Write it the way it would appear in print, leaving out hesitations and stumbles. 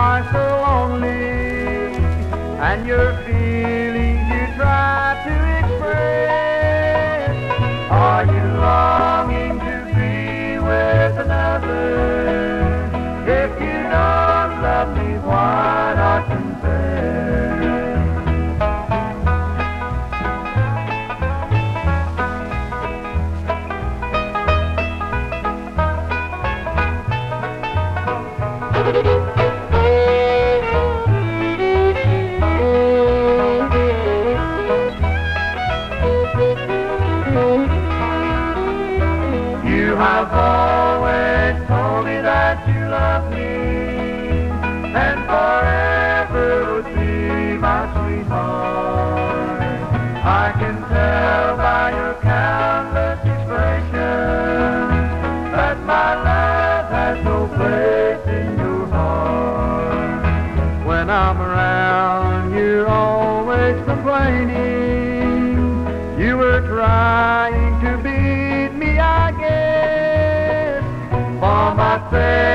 are so lonely, and your feelings you try to express. Are you longing to be with another? If you don't love me, why not confess? You have always told me that you love me, and forever would be my sweetheart. I can tell by your countless expressions that my love has no place in your heart. When I'm around, you're always complaining. You were trying to beat me, I guess, for my sake.